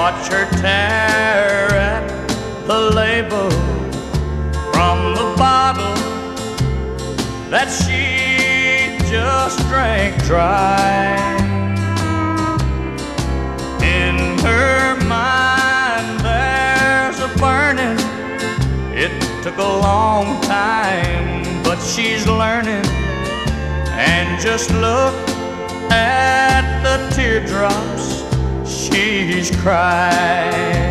watch her tear at the label from the bottle that she just drank dry. In her mind there's a burning. It took a long time, but she's learning. And just look at the teardrops she's cried.